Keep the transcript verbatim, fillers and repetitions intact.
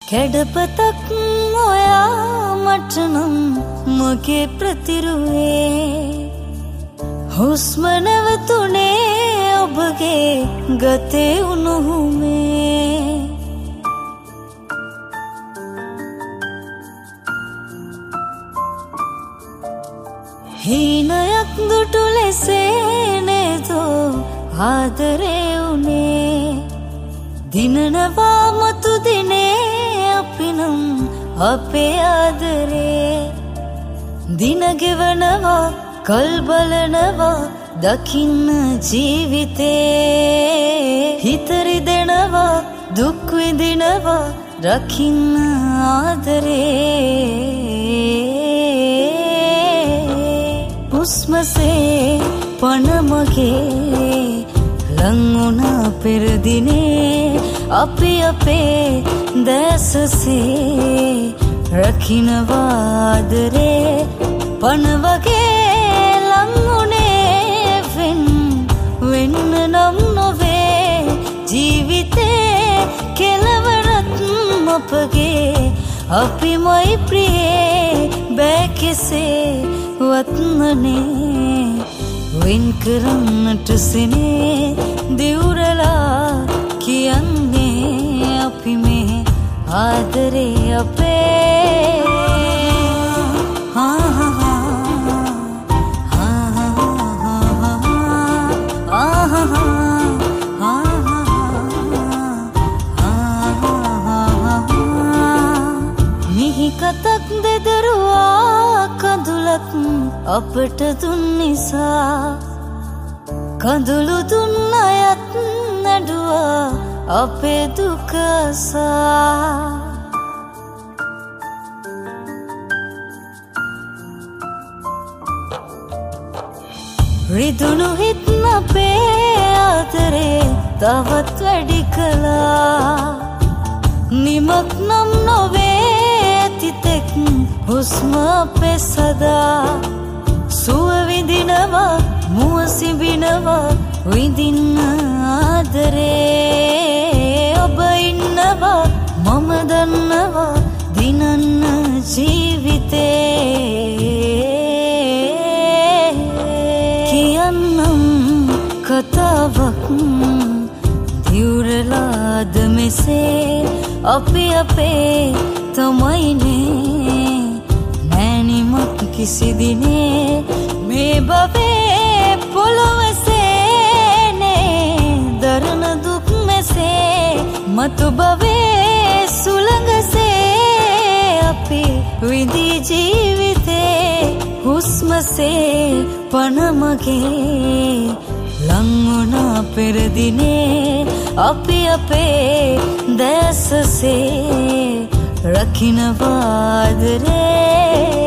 කැඩපතක් ඔයා මට නම් මගේ ප්‍රතිරුවේ හුස්ම නැවතුනේ ඔබගේ ගතේ උණුහුමේ හීනයක් දුටු ලෙසේ නේදෝ ආදරේ උනේ දිනනවා මතු දිනේ අපි නම් අපේ ආදරේ දින ගෙවනවා කල් බලනවා දකින්න ජීවිතේ හිත රිදෙනවා දුක් විඳිනවා රකින්න ආදරේ හුස්මසේ පණ මගේ ලං වුණා පෙර දිනේ අපි අපේ දැසසේ රකින්නවා ආදරේ පණ වගේ ලං වුණේ වෙන් වෙන්න නම් නොවේ ජීවිතේ කෙලවරත් අපගේ අපිමයි ප්‍රියේ බෑ කෙසේ වත්නනේ වෙන් කරන්නට සිනේ දිවුරලා කියන්නේ අපි මේ ආදරේ අපේ හා හා හා කතක් දෙදරුවා කඳුලක් අපට දුන් නිසා කඳුළු දුන්න අයත් නැඩුවා අපේ දුකසා රිදුණු හිත් අපේ ආදරේ තවත් වැඩි කළා නිමක් නම් නොවේ තිතෙක් හුස්ම අපේ සදා සුව විඳිනවා මුව සිඹිනවා විඳින්න ආදරේ ඔබ ඉන්නවා මම දන්නවා දිනන්න ජීවිතේ කියන්නම් කතාවක් දිවුරලාද මෙසේ අපි අපේ තමයිනේ නෑනිමක් කිසි දිනේ මේ බවේ පොළොවසේනේ දරන දුක් මෙසේ මතු බවේ සුළඟසේ අපි විඳී ජීවිතේ හුස්මසේ පණ මගේ ලං වුණා පෙර දිනේ අපි අපේ දැසසේ රකින්නවා ආදරේ